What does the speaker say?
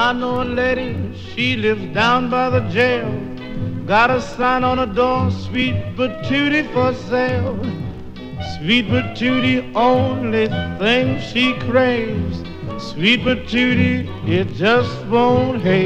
I know a lady, she lives down by the jail. Got a sign on the door, sweet patootie for sale. Sweet patootie, only thing she craves. Sweet patootie, it just won't haze.